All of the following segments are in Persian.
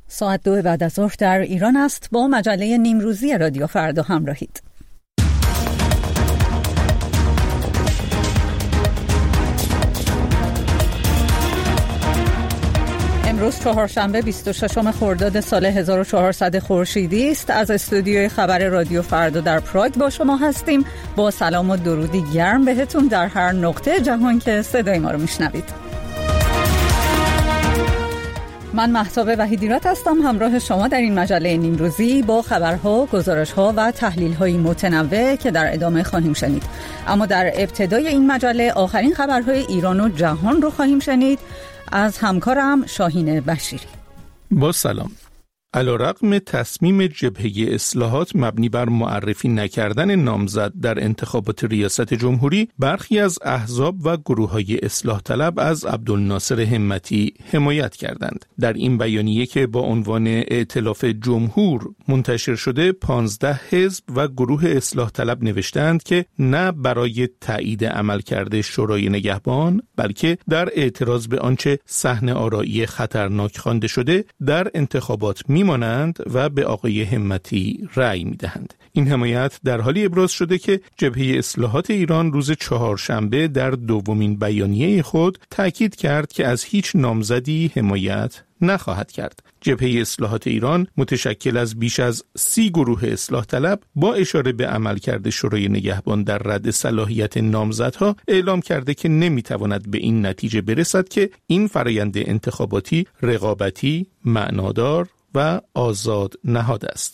ساعت 2 بعد از ظهر در ایران است. با مجله نیمروزی رادیو فردا همراهید. امروز چهارشنبه 26 خرداد سال 1400 خورشیدی است. از استودیوی خبر رادیو فردا در پراگ با شما هستیم. با سلام و درودی گرم بهتون در هر نقطه جهان که صدای ما رو میشنوید. من مهتاب وحیدیرات هستم، همراه شما در این مجله نیمروزی با خبرها، گزارش‌ها و تحلیل‌های متنوع که در ادامه خواهیم شنید. اما در ابتدای این مجله آخرین خبرهای ایران و جهان رو خواهیم شنید از همکارم شاهین بشیری. با سلام. علیرغم تصمیم جبهه اصلاحات مبنی بر معرفی نکردن نامزد در انتخابات ریاست جمهوری، برخی از احزاب و گروه‌های اصلاح طلب از عبدالناصر همتی حمایت کردند. در این بیانیه که با عنوان ائتلاف جمهور منتشر شده، 15 حزب و گروه اصلاح طلب نوشتند که نه برای تایید عملکرد شورای نگهبان، بلکه در اعتراض به آنچه صحن آرایی خطرناک خوانده شده در انتخابات میمانند و به آقای همتی رأی میدهند. این حمایت در حالی ابراز شده که جبهه اصلاحات ایران روز چهارشنبه در دومین بیانیه خود تأکید کرد که از هیچ نامزدی حمایت نخواهد کرد. جبهه اصلاحات ایران متشکل از بیش از 30 گروه اصلاح طلب با اشاره به عملکرد شورای نگهبان در رد صلاحیت نامزدها اعلام کرده که نمیتواند به این نتیجه برسد که این فرآیند انتخاباتی رقابتی، معنادار و آزاد نهاد است.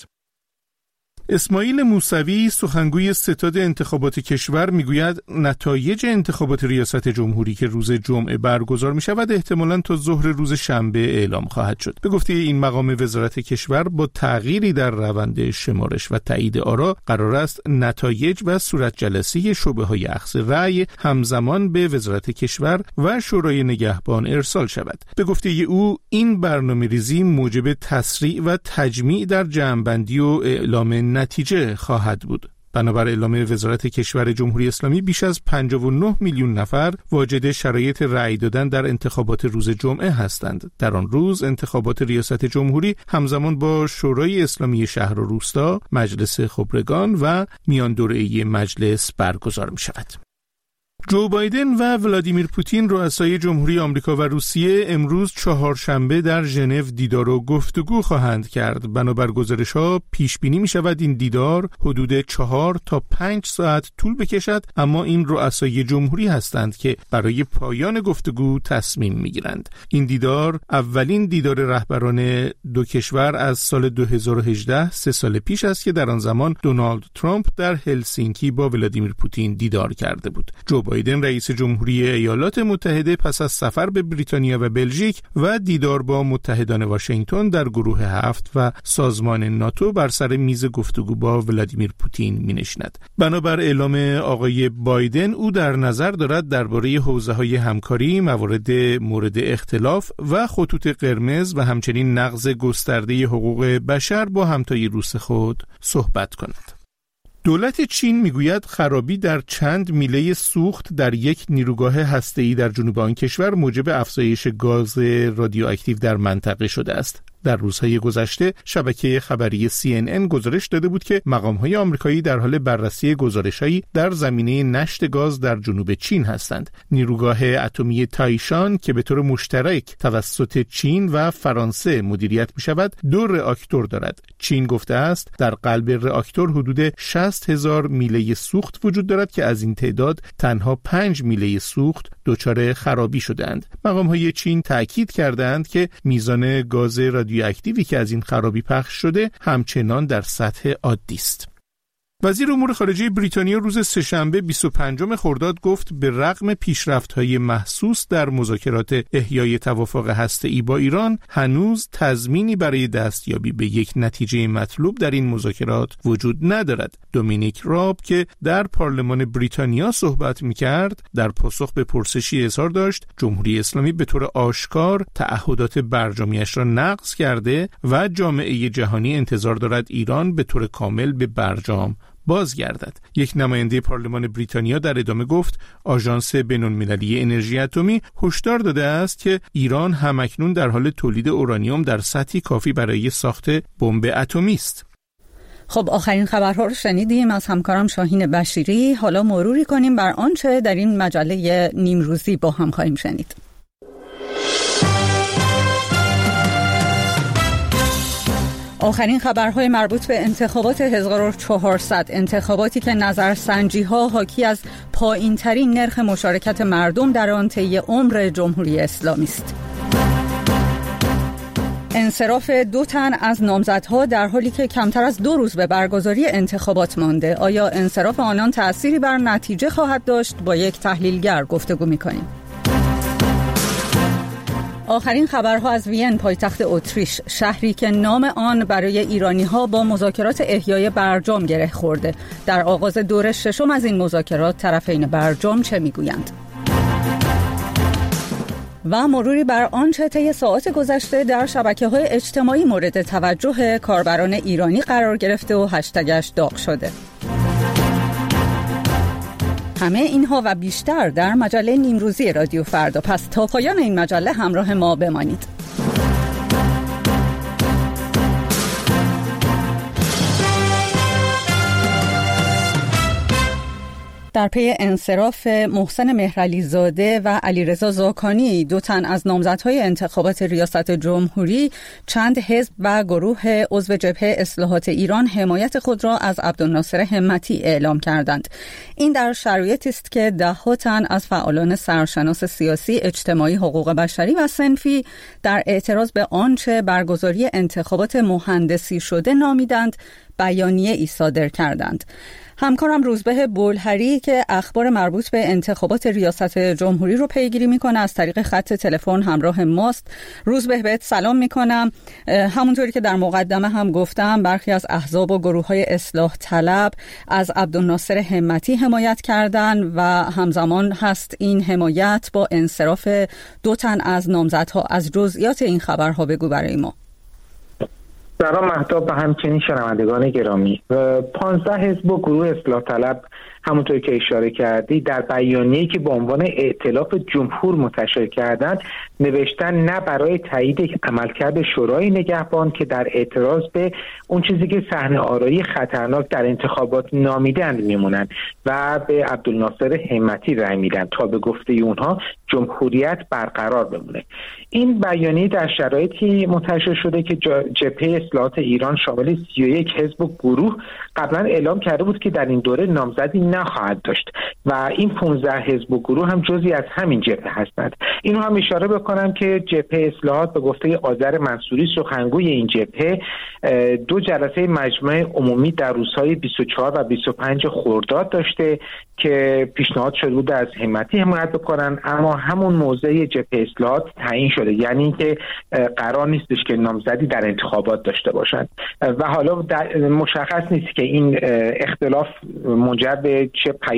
اسماعیل موسوی، سخنگوی ستاد انتخابات کشور، میگوید نتایج انتخابات ریاست جمهوری که روز جمعه برگزار می شود احتمالاً تا ظهر روز شنبه اعلام خواهد شد. به گفته این مقام وزارت کشور، با تغییری در روند شمارش و تایید آرا قرار است نتایج و صورت جلسه شعبه‌های اخذ رأی همزمان به وزارت کشور و شورای نگهبان ارسال شود. به گفته او این برنامه‌ریزی موجب تسریع و تجمیع در جمع‌بندی و اعلام نتیجه خواهد بود. بنابر اعلام وزارت کشور جمهوری اسلامی، بیش از 59 میلیون نفر واجد شرایط رأی دادن در انتخابات روز جمعه هستند. در آن روز انتخابات ریاست جمهوری همزمان با شورای اسلامی شهر و روستا، مجلس خبرگان و میان دوره‌ای مجلس برگزار می شود. جو بایدن و ولادیمیر پوتین، رؤسای جمهوری آمریکا و روسیه، امروز چهارشنبه در ژنو دیدار و گفتگو خواهند کرد. بنابر گزارش‌ها پیش بینی می‌شود این دیدار حدود 4 تا 5 ساعت طول بکشد، اما این رؤسای جمهوری هستند که برای پایان گفتگو تصمیم می‌گیرند. این دیدار اولین دیدار رهبران دو کشور از سال 2018، 3 سال پیش است که در آن زمان دونالد ترامپ در هلسینکی با ولادیمیر پوتین دیدار کرده بود. جو بایدن، رئیس جمهوری ایالات متحده، پس از سفر به بریتانیا و بلژیک و دیدار با متحدان واشنگتن در گروه 7 و سازمان ناتو، بر سر میز گفتگو با ولادیمیر پوتین می‌نشیند. بنابر اعلام آقای بایدن، او در نظر دارد درباره حوزه‌های همکاری، موارد مورد اختلاف و خطوط قرمز و همچنین نقض گسترده حقوق بشر با همتای روس خود صحبت کند. دولت چین میگوید خرابی در چند میله سوخت در یک نیروگاه هسته‌ای در جنوب آن کشور موجب افزایش گاز رادیواکتیو در منطقه شده است. در روزهای گذشته شبکه خبری CNN گزارش داده بود که مقام‌های آمریکایی در حال بررسی گزارش‌هایی در زمینه نشت گاز در جنوب چین هستند. نیروگاه اتمی تایشان که به طور مشترک توسط چین و فرانسه مدیریت می‌شود، 2 راکتور دارد. چین گفته است در قلب راکتور حدود 60,000 میله سوخت وجود دارد که از این تعداد تنها 5 میله سوخت دچار خرابی شده‌اند. مقام‌های چین تأکید کردند که میزان گاز رادیواکتیوی که از این خرابی پخش شده همچنان در سطح عادی است. وزیر امور خارجه بریتانیا روز سه‌شنبه 25 خرداد گفت به رغم پیشرفت‌های محسوس در مذاکرات احیای توافق هسته‌ای با ایران، هنوز تضمینی برای دستیابی به یک نتیجه مطلوب در این مذاکرات وجود ندارد. دومینیک راب که در پارلمان بریتانیا صحبت می‌کرد، در پاسخ به پرسشی اظهار داشت جمهوری اسلامی به طور آشکار تعهدات برجامیش را نقض کرده و جامعه جهانی انتظار دارد ایران به طور کامل به برجام بازگردد. یک نماینده پارلمان بریتانیا در ادامه گفت آژانس بین‌المللی انرژی اتمی هشدار داده است که ایران همکنون در حال تولید اورانیوم در سطحی کافی برای ساخت بمب اتمی است. خب آخرین خبرها رو شنیدیم از همکارم شاهین بشیری. حالا مروری کنیم بر آنچه در این مجله نیمروزی با هم خواهیم شنید. آخرین خبرهای مربوط به انتخابات 1400، انتخاباتی که نظرسنجی‌ها حاکی از پایین‌ترین نرخ مشارکت مردم در آن طی عمر جمهوری اسلامی است. انصراف 2 تن از نامزدها در حالی که کمتر از 2 روز به برگزاری انتخابات مانده. آیا انصراف آنان تأثیری بر نتیجه خواهد داشت؟ با یک تحلیلگر گفتگو می‌کنیم. آخرین خبرها از وین، پایتخت اتریش، شهری که نام آن برای ایرانی‌ها با مذاکرات احیای برجام گره خورده. در آغاز دور 6 از این مذاکرات طرفین برجام چه می‌گویند؟ و مروری بر آنچه طی ساعات گذشته در شبکه‌های اجتماعی مورد توجه کاربران ایرانی قرار گرفته و هشتگش داغ شده. همه اینها و بیشتر در مجله نیمروزی رادیو فردا. پس تا پایان این مجله همراه ما بمانید. در پی انصراف محسن مهرعلی زاده و علیرضا زاکانی، 2 تن از نامزدهای انتخابات ریاست جمهوری، چند حزب و گروه عضو جبهه اصلاحات ایران حمایت خود را از عبدالناصر همتی اعلام کردند. این در شرایطی است که 10 تن از فعالان سرشناس سیاسی، اجتماعی، حقوق بشری و صنفی در اعتراض به آنچه برگزاری انتخابات مهندسی شده نامیدند، بیانیه ای صادر کردند. همکارم روزبه بولهری که اخبار مربوط به انتخابات ریاست جمهوری رو پیگیری میکنه از طریق خط تلفن همراه ماست. روزبه، بهت سلام میکنم. همونطوری که در مقدمه هم گفتم، برخی از احزاب و گروه‌های اصلاح طلب از عبدالناصر همتی حمایت کردن و همزمان هست این حمایت با انصراف 2 تن از نامزدها. از جزئیات این خبرها بگو برای ما. سلام مهتاب و همچنین شنوندگان گرامی. 15 حزب و گروه اصلاح طلب همونطور که اشاره کردی در بیانیه‌ای که به عنوان ائتلاف جمهور منتشر کردند نوشتن نه برای تایید عملکرد شورای نگهبان که در اعتراض به اون چیزی که صحنه‌آرایی خطرناک در انتخابات نامیدند میمونند و به عبدالناصر همتی رأی میدن تا به گفته اونها جمهوریت برقرار بمونه. این بیانیه در شرایطی منتشر شده که جبهه اصلاحات ایران شامل 31 حزب و گروه قبلا اعلام کرده بود که در این دوره نامزدی نخواهد داشت و این 15 حزب و گروه هم جزئی از همین جبهه هستند. اینو هم اشاره بکنم که جبهه اصلاحات به گفته آذر منصوری سخنگوی این جبهه 2 جلسه مجمع عمومی در روزهای 24 و 25 خرداد داشته که پیشنهاد شده بود از همتی حمایت بکنن، اما همون موضع جبهه اصلاحات تعیین شده، یعنی اینکه قرار نیستش که نامزدی در انتخابات داشته باشند و حالا مشخص نیست که این اختلاف منجر به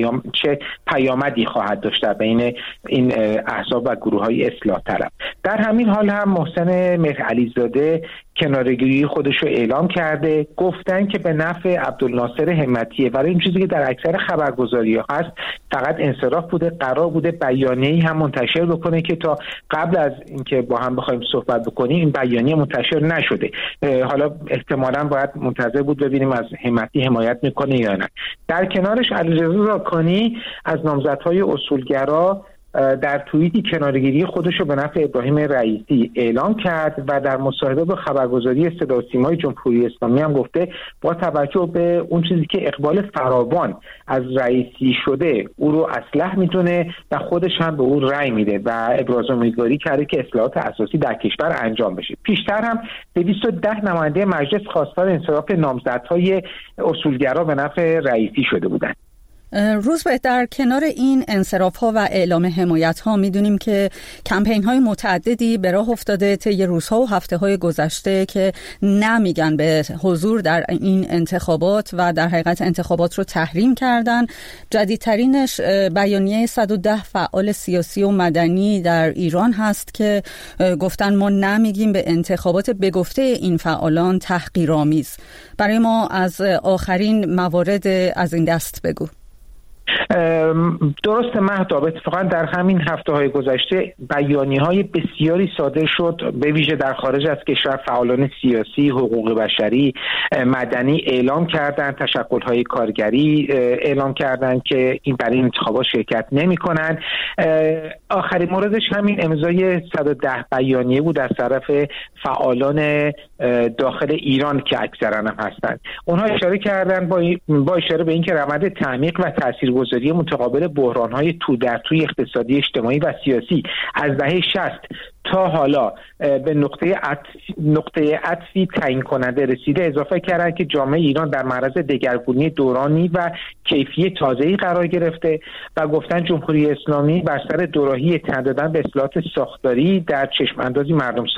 چه پیامدی خواهد داشت بین این احزاب و گروه‌های اصلاح طلب. در همین حال هم محسن مهرعلی زاده کناره‌گیری خودش رو اعلام کرده، گفتن که به نفع عبدالناصر همتیه. برای این چیزی که در اکثر خبرگزاری‌ها هست فقط انصراف بوده، قرار بوده بیانیه‌ای هم منتشر بکنه که تا قبل از اینکه با هم بخوایم صحبت بکنیم این بیانیه منتشر نشده. حالا احتمالاً باید منتظر بود ببینیم از همتی حمایت میکنه یا نه. در کنارش علیرضا زاکانی از نامزدهای اصولگرا در توییتی کناره‌گیری خودش رو به نفع ابراهیم رئیسی اعلام کرد و در مصاحبه با خبرگزاری صدا و سیمای جمهوری اسلامی هم گفته با توجه به اون چیزی که اقبال فراوان از رئیسی شده او رو اصلح میدونه و خودش هم به او رأی میده و ابراز امیدواری کرده که اصلاحات اساسی در کشور انجام بشه. پیشتر هم 210 نماینده مجلس خواستار انصراف نامزدهای اصولگرا به نفع رئیسی شده بودند. روز به در کنار این انصراف‌ها و اعلام حمایت‌ها می‌دونیم که کمپین‌های متعددی به راه افتاده طی روزها و هفته‌های گذشته که نمیگن به حضور در این انتخابات و در حقیقت انتخابات رو تحریم کردن. جدیدترینش بیانیه 110 فعال سیاسی و مدنی در ایران هست که گفتن ما نمیگیم به انتخابات به گفته این فعالان تحقیرآمیز. برای ما از آخرین موارد از این دست بگو. درست مهتاب، اتفاقا در همین هفته‌های گذشته بیانیه‌های بسیاری صادر شد، به ویژه در خارج از کشور. فعالان سیاسی، حقوق بشری، مدنی اعلام کردند، تشکل‌های کارگری اعلام کردند که این برای انتخابات شرکت نمی‌کنند. آخرین موردش همین امضای 110 بیانیه بود از طرف فعالان داخل ایران که اکثرا هم هستند. اونها اشاره کردند با اشاره به اینکه روند تعمیق و تاثیرگذاری متقابل بحران‌های تو در توی اقتصادی، اجتماعی و سیاسی از دهه 60 تا حالا به نقطه عطفی تعیین کننده رسیده. اضافه کردند که جامعه ایران در معرض دگرگونی دورانی و کیفی تازه‌ای قرار گرفته و گفتن جمهوری اسلامی بر سر دوراهی تن دادن به اصلاحات ساختاری در چشم‌اندازی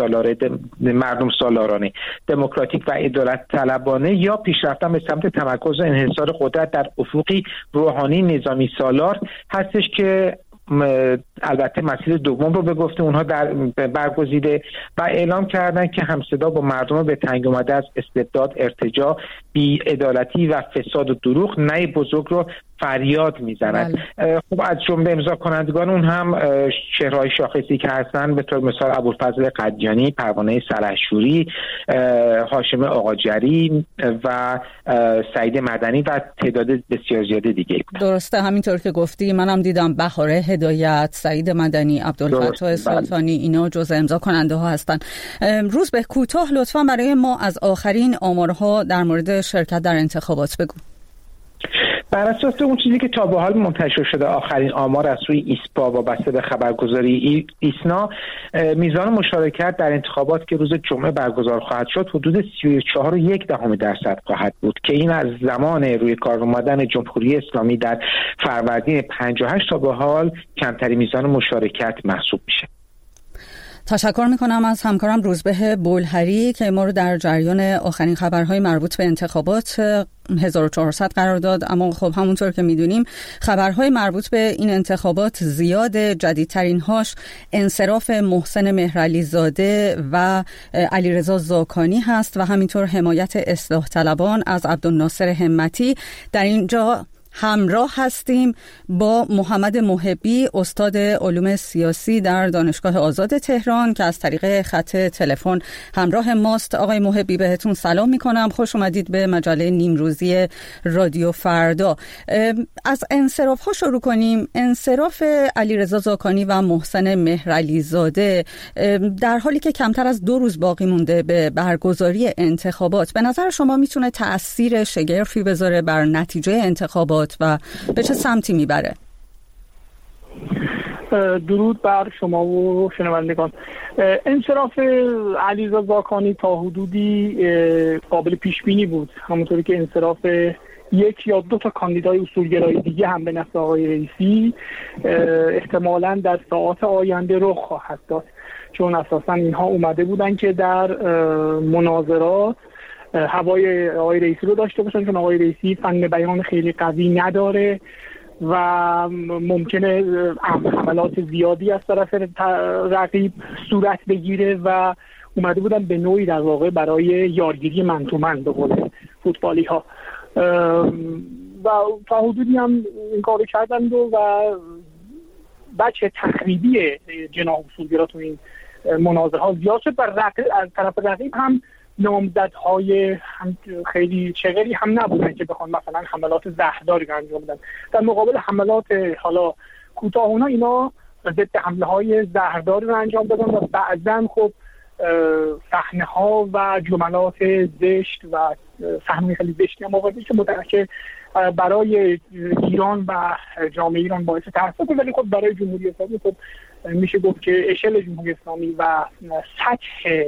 مردم سالارانه، دموکراتیک و عدالت طلبانه یا پیشرفتن به سمت تمرکز و انحصار قدرت در افقی روحانی نظامی سالار هستش که البته مسیر دوم رو به گفته اونها برگزیده و اعلام کردن که همصدا با مردم به تنگ اومده از استبداد، ارتجاع، بی‌عدالتی و فساد و دروغ نای بزرگ رو فریاد میزنند. خب از جمله امضا کنندگان اون هم چهره‌های شاخصی که هستن به طور مثال ابوالفضل قدیانی، پروانه سلحشوری، هاشم آقاجری و سعید مدنی و تعداد بسیار زیاده دیگه. درسته، همینطور که گفتی منم دیدم بهاره هدایت، سعید مدنی، عبدالفتاح سلطانی، اینا جزء امضا کننده ها هستن. روز به کوتاه لطفا برای ما از آخرین آمارها در مورد شرکت در انتخابات بگو. بر اساس اون چیزی که تا به حال منتشر شده، آخرین آمار از روی ایسپا وابسته به خبرگزاری ایسنا، میزان مشارکت در انتخابات که روز جمعه برگزار خواهد شد حدود 34.1% خواهد بود که این از زمان روی کار آمدن جمهوری اسلامی در فروردین 58 تا به حال کمترین میزان مشارکت محسوب میشه. تشکر میکنم از همکارم روزبه بولهری که ما رو در جریان آخرین خبرهای مربوط به انتخابات 1400 قرار داد. اما خب همونطور که میدونیم خبرهای مربوط به این انتخابات زیاد. جدیدترین هاش انصراف محسن مهرعلی زاده و علیرضا زاکانی هست و همینطور حمایت اصلاح طلبان از عبدالناصر همتی. در اینجا همراه هستیم با محمد محبی، استاد علوم سیاسی در دانشگاه آزاد تهران که از طریق خط تلفن همراه ماست. آقای محبی بهتون سلام میکنم، خوش اومدید به مجله نیمروزی رادیو فردا. از انصراف ها شروع کنیم. انصراف علیرضا زاکانی و محسن مهرعلی زاده در حالی که کمتر از 2 روز باقی مونده به برگزاری انتخابات، به نظر شما میتونه تأثیر شگرفی بذاره بر نتیجه انتخابات و به چه سمتی میبره؟ درود بر شما و شنوندگان. انصراف علیرضا زاکانی تا حدودی قابل پیش بینی بود، همونطوری که انصراف 1 یا 2 تا کاندیدای اصولگرایی دیگه هم به نفع آقای رئیسی احتمالاً در ساعات آینده رخ خواهد داد، چون اساساً اینها اومده بودن که در مناظرات هوای آقای رئیسی رو داشته باشن، چون آقای رئیسی فن بیان خیلی قوی نداره و ممکنه حملات زیادی از طرف رقیب صورت بگیره و اومده بودن به نوعی در واقع برای یارگیری من تو من به قول فوتبالی ها و تا حدودی هم این کارو کردن و بچه تخریبی جناح اصولگرا تو این مناظره ها زیاد شد و از طرف رقیب هم نامزدهای هم خیلی چغری هم نبودن که بخوان مثلا حملات زهرداری انجام بدن. در مقابل حملات حالا کوتاه‌ها اینا ضد حمله های زهرداری رو انجام دادن و بعضا خب صحنه ها و جملات زشت و صحنه خیلی زشتی هم آوردن که برای ایران و جامعه ایران باعث تأسف بود، ولی خب برای جمهوری اسلامی خب میشه گفت که اشل جمهوری اسلامی و سطح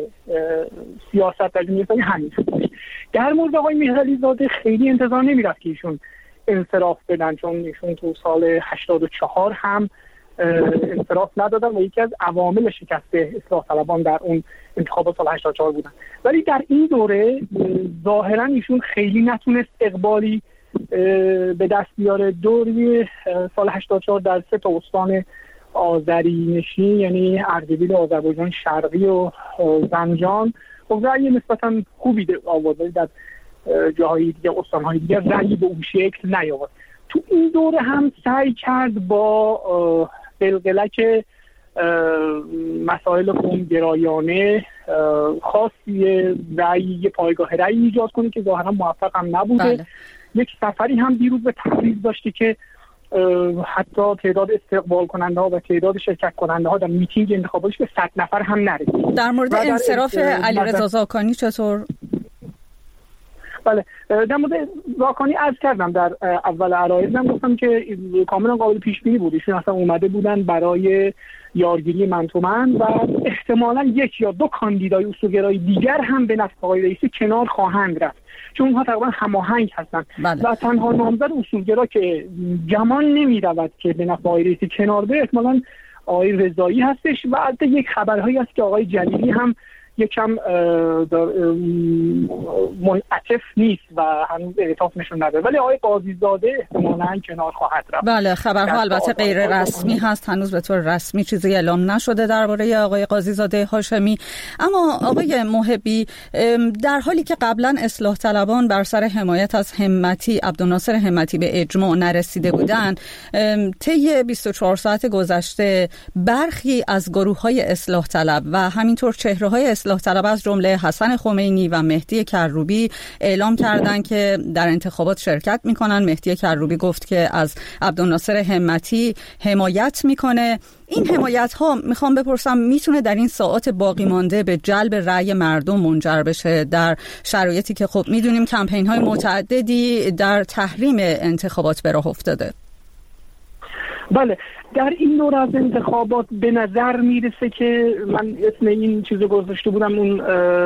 سیاست در جمهوری اسلامی همین بود. در مورد آقای مهرعلی زاده خیلی انتظار نمیرفت که ایشون انصراف بدن، چون ایشون تو سال 84 هم انصراف ندادن و یکی از عوامل شکست اصلاح طلبان در اون انتخابات سال 84 بودن. ولی در این دوره ظاهرا ایشون خیلی نتونست اقبالی به دست بیاره. دوری سال 84 در 3 استان آذری نشین، یعنی اردبیل آذربایجان شرقی و زنجان، خب رأی نسبتا خوبی آورد، ولی در جاهای دیگه، استانهای دیگه رأی به اون شکل نیاورد. تو این دوره هم سعی کرد با قلقلک مسائل قوم‌گرایانه خاصی رأی پایگاه رأی ایجاد کنه که ظاهرا موفق هم نبوده. بله. یک سفری هم دیروز به تبریز داشته که حتی تعداد استقبال کننده ها و تعداد شرکت کننده ها در میتینگ انتخاباتش به 100 نفر هم نرسید. در مورد انصراف علیرضا زاکانی چطور؟ بله، در مورد زاکانی عرض کردم در اول عرایضم، گفتم که کاملا قابل پیش بینی بود. ایشون اصلا اومده بودن برای یارگیری من تو من و احتمالاً 1 یا 2 کاندیدای اصولگرای دیگر هم به نفع آقای رئیسی کنار خواهند رفت، چون اونها تقریبا هماهنگ هستند. بله. و تنها نامزد اصولگرا که گمان نمی‌رود که به نفع آقای رئیسی کنار بره احتمالاً آقای رضایی هستش. و البته یک خبرهایی هست که آقای جلیلی هم یکم منعطف نیست و هنوز انعطاف نشون نده، ولی آقای قاضی‌زاده احتمالاً کنار خواهد رفت. بله، خبرها البته غیر رسمی هست، هنوز به طور رسمی چیزی اعلام نشده درباره آقای قاضی‌زاده هاشمی. اما آقای محبی، در حالی که قبلا اصلاح طلبان بر سر حمایت از همتی، عبدالناصر همتی، به اجماع نرسیده بودند، طی 24 ساعت گذشته برخی از گروه‌های اصلاح طلب و همینطور چهره‌های اصلاح طلب از جمله حسن خمینی و مهدی کروبی اعلام کردند که در انتخابات شرکت میکنن. مهدی کروبی گفت که از عبدالناصر همتی حمایت میکنه. این حمایت ها، میخوام بپرسم، میتونه در این ساعات باقی مانده به جلب رأی مردم منجر بشه در شرایطی که خب میدونیم کمپین های متعددی در تحریم انتخابات به راه افتاده؟ بله، در این دور از انتخابات به نظر میرسه که من اسم این چیزو گذاشته بودم، اون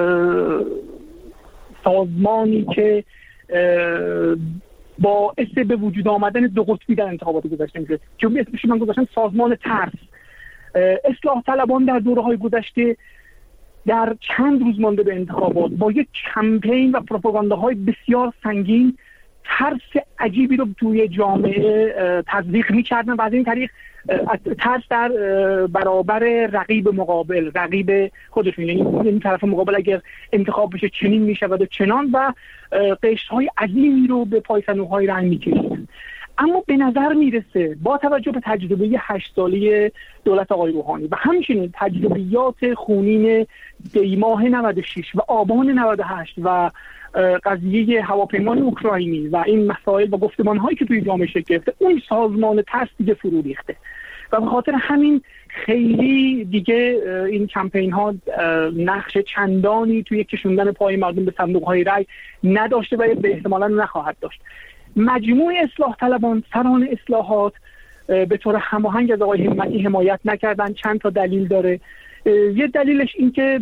سازمانی که باعث به وجود آمدن 2 قطبی در انتخابات گذشته میشه، که اسمش من گذاشتم سازمان ترس. اصلاح طلبان در دوره‌های گذشته در چند روز مانده به انتخابات با یک کمپین و پروپاگانداهای بسیار سنگین ترس عجیبی رو توی جامعه تزریق می‌کردن و از این طریق ترس در برابر رقیب مقابل، رقیب خودشون، یعنی این طرف مقابل اگر انتخاب بشه چنین میشود و چنان، و قشرهای عظیمی رو به پای صندوق‌های رأی می‌کشیدن. اما به نظر میرسه با توجه به تجربه 8 ساله دولت آقای روحانی و همچنین تجربیات خونین دیماه 96 و آبان 98 و قضیه هواپیمای اوکراینی و این مسائل و گفتمان‌هایی که توی جامعه شکل گرفته، اون سازمان ترس دیگه فرو ریخته و به خاطر همین خیلی دیگه این کمپین ها نقش چندانی توی کشوندن پای مردم به صندوق‌های رای نداشته و به احتمالاً نخواهد داشت. مجموع اصلاح طلبان، سران اصلاحات به طور هماهنگ از آقای همتی حمایت نکردن. چند تا دلیل داره. یه دلیلش این که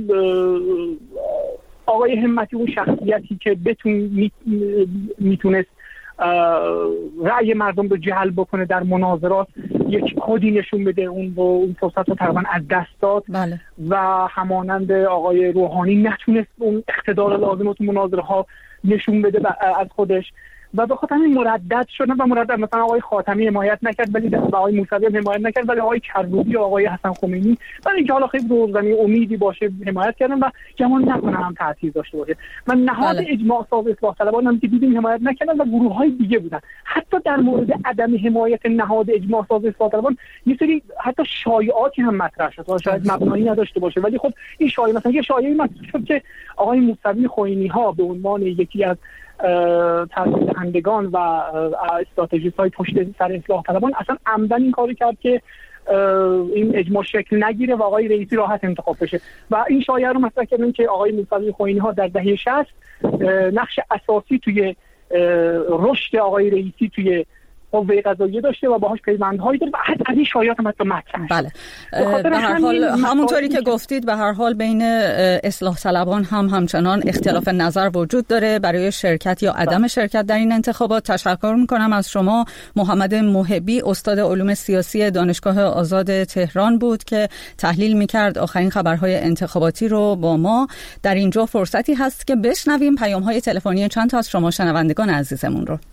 آقای همتی اون شخصیتی که میتونست رأی مردم رو جلب بکنه در مناظرات یک کدی نشون بده، اون فرصت رو تقریبا از دست داد. بله. و همانند آقای روحانی نتونست اون اقتدار لازم رو تو مناظره ها نشون بده از خودش و به خاطر این مردد شدن و مردد مثلا آقای خاتمی حمایت نکرد ولی آقای موسوی حمایت نکرد، ولی آقای کروبی و آقای حسن خمینی ولی اینکه حالا خیلی روزنی امیدی باشه حمایت کردن و گمان نکنم هم تاثیر داشته باشه. و نهاد اجماع ساز اصلاح طلبان هم که دیدیم حمایت نکردن و گروه‌های دیگه بودن. حتی در مورد عدم حمایت نهاد اجماع ساز اصلاح طلبان یه سری حتی شایعاتی هم مطرح شد، شاید مبنایی نداشته باشه، ولی خب این شایعه، مثلا یه شایعه مطرح شد که آقای موسوی خمینی‌ها به عنوان یکی از تأثیر دهندگان و استراتژیست های پشت سر اصلاح طلبان اصلا عمدن این کاری کرد که این اجماع شکل نگیره و آقای رئیسی راحت انتخاب بشه و این شایعه رو مطرح کردن که آقای موسوی خمینی‌ها در دهه 60 نقش اساسی توی رشد آقای رئیسی توی قوه قضاییه داشته و باهاش پیوندهایی داره و از این شایعات هم حتی مطرح. بله. به هر حال همونطوری که گفتید به هر حال بین اصلاح طلبان هم همچنان اختلاف نظر وجود داره برای شرکت یا عدم شرکت در این انتخابات. تشکر میکنم از شما. محمد محبی استاد علوم سیاسی دانشگاه آزاد تهران بود که تحلیل میکرد آخرین خبرهای انتخاباتی رو با ما. در اینجا فرصتی هست که بشنویم پیام‌های تلفنی چند تا از شما شنوندگان عزیزمون رو.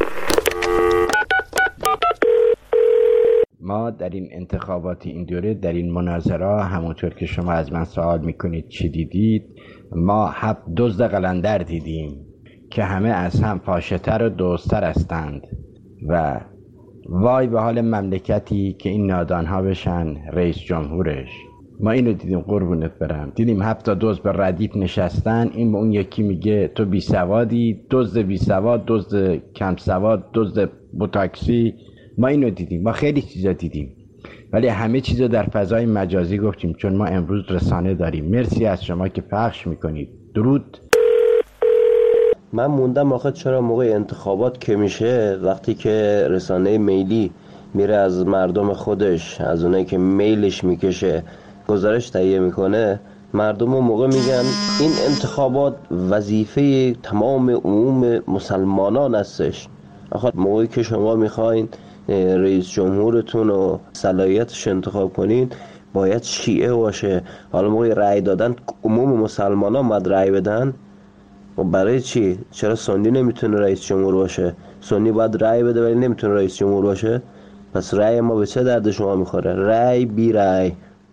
ما در این انتخابات این دوره در این مناظره همونطور که شما از من سوال میکنید چی دیدید، ما 7 دزد قلندر دیدیم که همه از هم فاشتر و دوستر هستند و وای به حال مملکتی که این نادانها بشن رئیس جمهورش. ما اینو دیدیم قربونت برم. دیدیم 7 دزد به ردیف نشستن، این به اون یکی میگه تو بی سوادی، دزد بی سواد، دزد کم سواد، دزد بوتاکسی. ما اینو دیدیم، ما خیلی چیزا دیدیم ولی همه چیزا در فضای مجازی گفتیم چون ما امروز رسانه داریم. مرسی از شما که پخش میکنید. درود. من موندم آخه چرا موقع انتخابات که میشه وقتی که رسانه میلی میره از مردم خودش، از اونایی که میلش میکشه گزارش تهیه میکنه، مردم اون موقع میگن این انتخابات وظیفه تمام عموم مسلمانان هستش. آخه موقعی که شما میخواین رئیس جمهورتون و صلاحیتش انتخاب کنین باید شیعه باشه. حالا موقع رأی دادن عموم مسلمانان باید رأی بدن و برای چی؟ چرا سنی نمیتونه رئیس جمهور باشه؟ سنی باید رأی بده ولی نمیتونه رئیس جمهور باشه؟ پس رأی ما به چه درد شما میخوره؟ رأی بی رأی.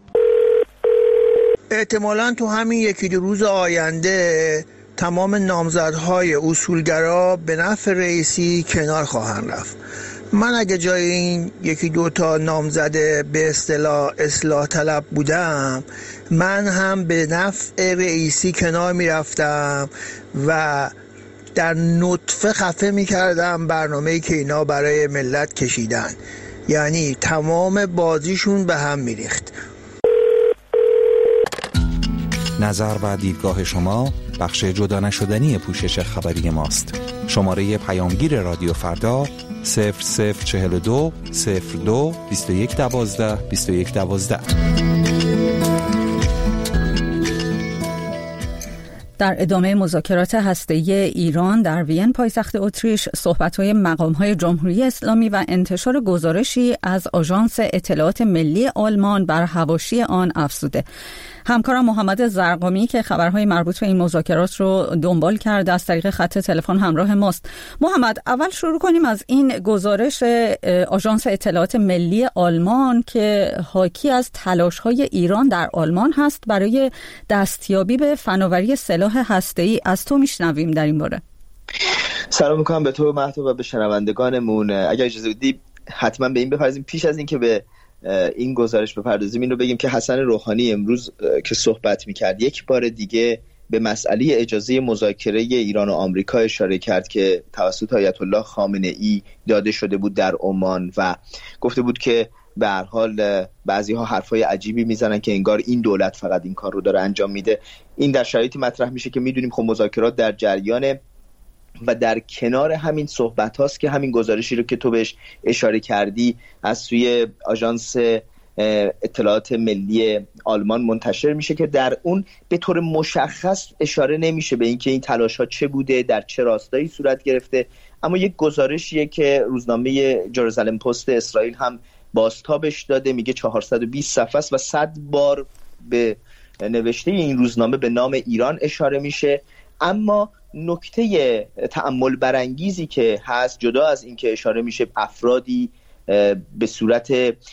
احتمالاً تو همین 1-2 روز آینده تمام نامزدهای اصولگرا به نفع رئیسی کنار خواهند رفت. من اگه جای این 1-2 تا نامزده به اصلاح طلب بودم، من هم به نفع رئیسی کنار میرفتم و در نطفه خفه میکردم برنامه‌ای که اینا برای ملت کشیدن، یعنی تمام بازیشون به هم میریخت. نظر و دیدگاه شما بخش جدا نشدنی پوشش خبری ماست. شماره پیامگیر رادیو فردا 0042 02 21 12 21 12. در ادامه مذاکرات هسته‌ای ایران در وین پایتخت اتریش، صحبت‌های مقام‌های جمهوری اسلامی و انتشار گزارشی از آژانس اطلاعات ملی آلمان بر حواشی آن افزوده. همکارم محمد زرقامی که خبرهای مربوط به این مذاکرات رو دنبال کرده از طریق خط تلفن همراه ماست. محمد، اول شروع کنیم از این گزارش آژانس اطلاعات ملی آلمان که حاکی از تلاش‌های ایران در آلمان هست برای دستیابی به فناوری سلاح هسته‌ای. از تو میشنویم در این باره. سلام میکنم به تو مهدو و به شنوندگانمون. اگر اجازه بدی حتما به این بپردازیم. پیش از این که به این گزارش بپردازیم این رو بگیم که حسن روحانی امروز که صحبت میکرد یک بار دیگه به مسئله اجازه مذاکره ایران و آمریکا اشاره کرد که توسط آیت الله خامنه ای داده شده بود در عمان و گفته بود که به هر حال بعضی‌ها حرفای عجیبی میزنن که انگار این دولت فقط این کار رو داره انجام میده. این در شرایطی مطرح میشه که میدونیم خب مذاکرات در جریانه و در کنار همین صحبت هاست که همین گزارشی رو که تو بهش اشاره کردی از سوی آژانس اطلاعات ملی آلمان منتشر میشه که در اون به طور مشخص اشاره نمیشه به اینکه این تلاش ها چه بوده، در چه راستایی صورت گرفته، اما یک گزارشیه که روزنامه جروزالم پست اسرائیل هم بازتابش داده، میگه 420 صفحه است و 100 بار به نوشته این روزنامه به نام ایران اشاره میشه. اما نکته تأمل برانگیزی که هست، جدا از این که اشاره میشه افرادی به صورت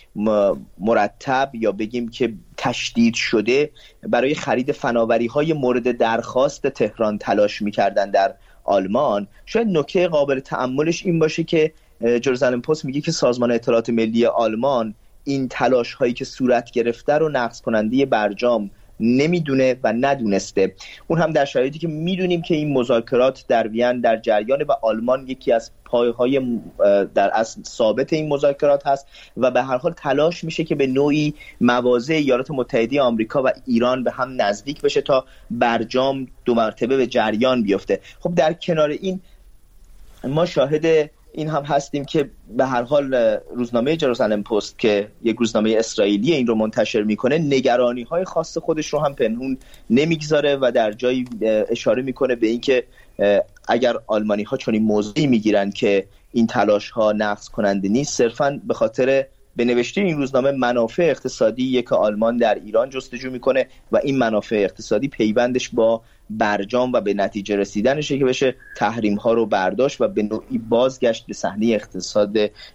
مرتب یا بگیم که تشدید شده برای خرید فناوری‌های مورد درخواست تهران تلاش می‌کردن در آلمان، شاید نکته قابل تأملش این باشه که جروزالم پست میگه که سازمان اطلاعات ملی آلمان این تلاش‌هایی که صورت گرفته رو نقض کننده برجام نمیدونه و ندونسته. اون هم در شرایطی که میدونیم که این مذاکرات در وین در جریان و آلمان یکی از پایه‌های در اصل ثابت این مذاکرات هست و به هر حال تلاش میشه که به نوعی مواضع ایالات متحده آمریکا و ایران به هم نزدیک بشه تا برجام 2 مرتبه به جریان بیفته. خب در کنار این ما شاهد این هم هستیم که به هر حال روزنامه جروزالم پست که یک روزنامه اسرائیلی این رو منتشر میکنه نگرانی‌های خاص خودش رو هم پنهون نمیگذاره و در جایی اشاره میکنه به اینکه اگر آلمانی‌ها چنین موضعی میگیرن که این تلاش‌ها نقص کننده نیست، صرفاً به خاطر به نوشته این روزنامه منافع اقتصادی که آلمان در ایران جستجو میکنه و این منافع اقتصادی پیوندش با برجام و به نتیجه رسیدنشه که بشه تحریم ها رو برداشت و به نوعی بازگشت به صحنه اقتصاد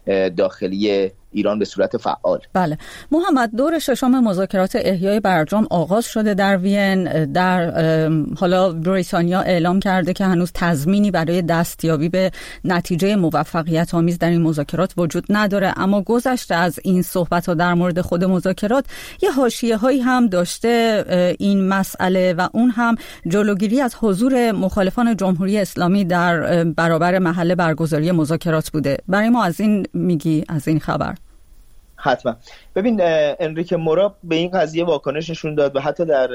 داخلی ایران به صورت فعال. بله محمد، دور ششم مذاکرات احیای برجام آغاز شده در وین. در حالا بریتانیا اعلام کرده که هنوز تضمینی برای دستیابی به نتیجه موفقیت آمیز در این مذاکرات وجود نداره، اما گذشته از این صحبت‌ها در مورد خود مذاکرات یه حاشیه‌هایی هم داشته این مسئله و اون هم جلوگیری از حضور مخالفان جمهوری اسلامی در برابر محل برگزاری مذاکرات بوده. برای ما از این میگی، از این خبر؟ حتما. ببین انریک مورا به این قضیه واکنش نشون داد و حتی در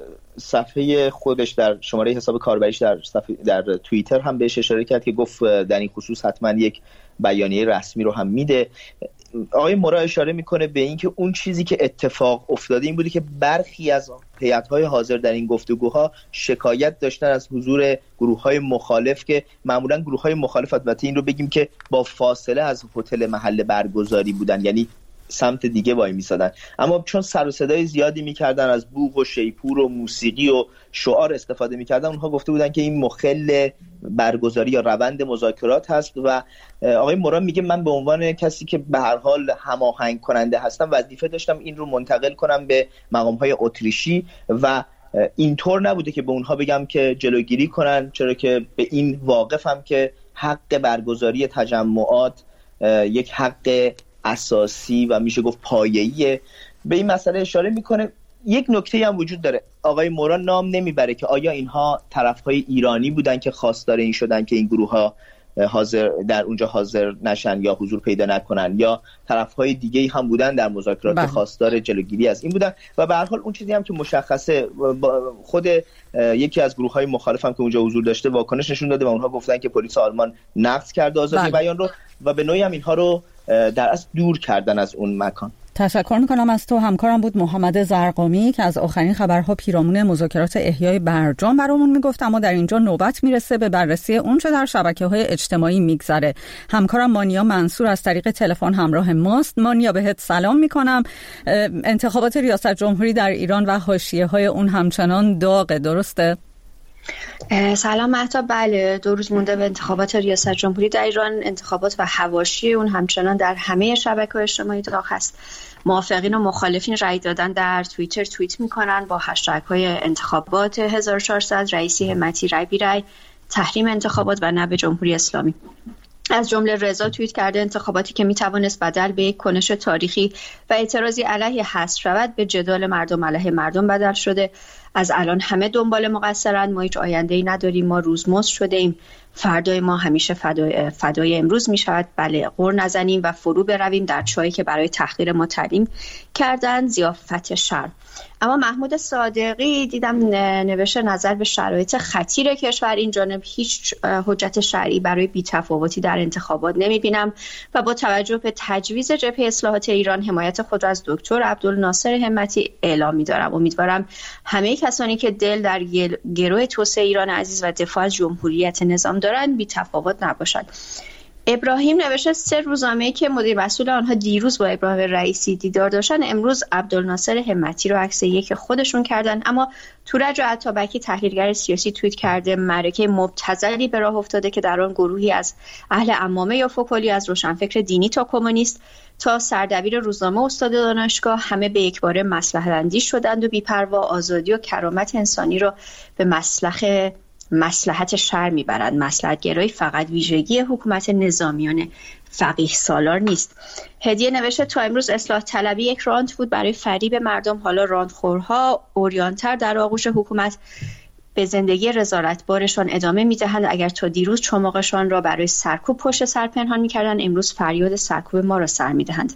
صفحه خودش در شماره حساب کاربریش در توییتر هم بهش اشاره کرد که گفت در این خصوص حتما یک بیانیه رسمی رو هم میده. آقای مورا اشاره میکنه به این که اون چیزی که اتفاق افتاده این بوده که برخی از هیئت‌های حاضر در این گفتگوها شکایت داشتن از حضور گروه‌های مخالف که معمولاً گروه‌های مخالف البته این رو بگیم که با فاصله از هتل محل برگزاری بودن، یعنی سمت دیگه وای میسادن، اما چون سر و صدای زیادی میکردن از بوق و شیپور و موسیقی و شعار استفاده میکردن، اونها گفته بودن که این مخل برگزاری یا روند مذاکرات هست و آقای مورا میگه من به عنوان کسی که به هر حال هماهنگ کننده هستم وظیفه داشتم این رو منتقل کنم به مقام‌های اتریشی و اینطور نبوده که به اونها بگم که جلوگیری کنن، چرا که به این واقفم که حق برگزاری تجمعات یک حق اساسی و میشه گفت پایه‌ایه. به این مسئله اشاره میکنه. یک نکته هم وجود داره، آقای مورا نام نمیبره که آیا اینها طرفهای ایرانی بودن که خواستار این شدن که این گروه ها در اونجا حاضر نشن یا حضور پیدا نکنن، یا طرفهای دیگه هم بودن در مذاکرات خواستار جلوگیری از این بودن. و به هر حال اون چیزی هم که مشخصه، خود یکی از گروه‌های مخالف هم که اونجا حضور داشته واکنش نشون داده و اونها گفتن که پلیس آلمان نقض کرده آزادی بیان رو و به نوعی هم اینها رو در اصل دور کردن از اون مکان. تشکر میکنم از تو. همکارم بود محمد زرقامی که از آخرین خبرها پیرامون مذاکرات احیای برجام برامون میگفت، اما در اینجا نوبت میرسه به بررسی اون چه در شبکه‌های اجتماعی میگذره. همکارم مانیا منصور از طریق تلفن همراه ماست. مانیا بهت سلام میکنم. انتخابات ریاست جمهوری در ایران و حاشیه‌های اون همچنان داغه، درسته؟ سلام مهتاب. بله، 2 روز مونده به انتخابات ریاست جمهوری در ایران. انتخابات و حواشی اون همچنان در همه شبکه‌های اجتماعی داغ هست. موافقین و مخالفین رأی دادن در توییتر توییت میکنن با هشتگ‌های انتخابات 1400، رئیسی همتی رأی بی رأی، تحریم انتخابات و نه به جمهوری اسلامی. از جمله رضا توییت کرده انتخاباتی که میتوانست بدل به یک کنش تاریخی و اعتراضی علیه حذف شود به جدال مردم علیه مردم بدل شده. از الان همه دنبال مقصرن، ما هیچ آینده‌ای نداریم، ما روزمزد شده ایم، فردای ما همیشه فدای امروز می شود. بله، غر نزنیم و فرو برویم در چاهی که برای تحقیر ما تعلیم کردن، ضیافت شرم. اما محمود صادقی دیدم نوشته نظر به شرایط خطیر کشور این جانب هیچ حجت شرعی برای بی‌تفاوتی در انتخابات نمی‌بینم و با توجه به تجویز جبهه اصلاحات ایران حمایت خود را از دکتر عبدالناصر همتی اعلام می‌دارم. امیدوارم همه کسانی که دل در گروه توسعه ایران عزیز و دفاع از جمهوریت نظام دارند بی‌تفاوت نباشند. ابراهیم نوشته 3 روزنامه‌ای که مدیر مسئول آنها دیروز با ابراهیم رئیسی دیدار داشتن امروز عبدالناصر همتی رو عکس یک خودشون کردن. اما تورج عطابکی تحلیلگر سیاسی توییت کرده معرکه مبتذلی به راه افتاده که در آن گروهی از اهل عمامه یا فکلی از روشنفکر دینی تا کمونیست تا سردبیر روزنامه استاد دانشگاه همه به یکباره مصلحت اندیش شدند و بی‌پروا آزادی و کرامت انسانی را به مصلحت شرع میبرند. مصلحت گرایی فقط ویژگی حکومت نظامیان فقیه سالار نیست. هدیه نوشته تا امروز اصلاح طلبی یک رانت بود برای فریب مردم، حالا راندخورها اوریانتر در آغوش حکومت به زندگی رذالتبارشان ادامه میدهند. اگر تا دیروز چماقشان را برای سرکوب پشت سر پنهان میکردند، امروز فریاد سرکوب ما را سر میدهند.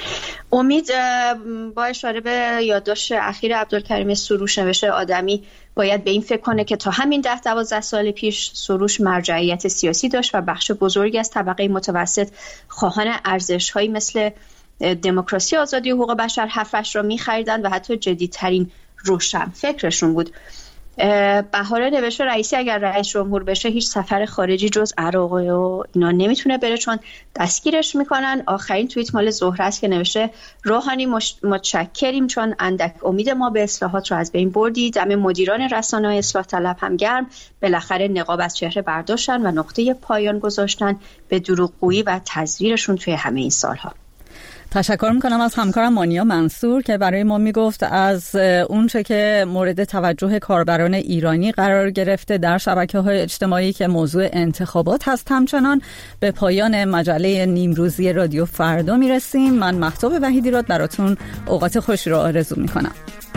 امید با اشاره به یادداشت اخیر عبدالکریم سروش نوشته آدمی باید به این فکر کنه که تا همین 10-12 سال پیش سروش مرجعیت سیاسی داشت و بخش بزرگی از طبقه متوسط خواهان ارزش‌هایی مثل دموکراسی، آزادی و حقوق بشر حرفش را می‌خریدند و حتی جدیدترین روشن فکرشون بود. بهاره نوشته رئیسی اگر رئیس جمهور بشه هیچ سفر خارجی جز عراق و اینا نمیتونه بره چون دستگیرش میکنن. آخرین توییت مال زهره است که نوشته روحانی متشکریم چون اندک امید ما به اصلاحات رو از بین بردید. دم مدیران رسانه‌های اصلاح طلب هم گرم، بالاخره نقاب از چهره برداشتن و نقطه پایان گذاشتن به دروغگویی و تزویرشون توی همه این سالها. تشکر میکنم از همکارم مانیا منصور که برای ما میگفت از اونچه که مورد توجه کاربران ایرانی قرار گرفته در شبکه‌های اجتماعی که موضوع انتخابات هست. همچنان به پایان مجله نیمروزی رادیو فردا میرسیم. من مهتاب وحیدی براتون اوقات خوشی رو آرزو میکنم.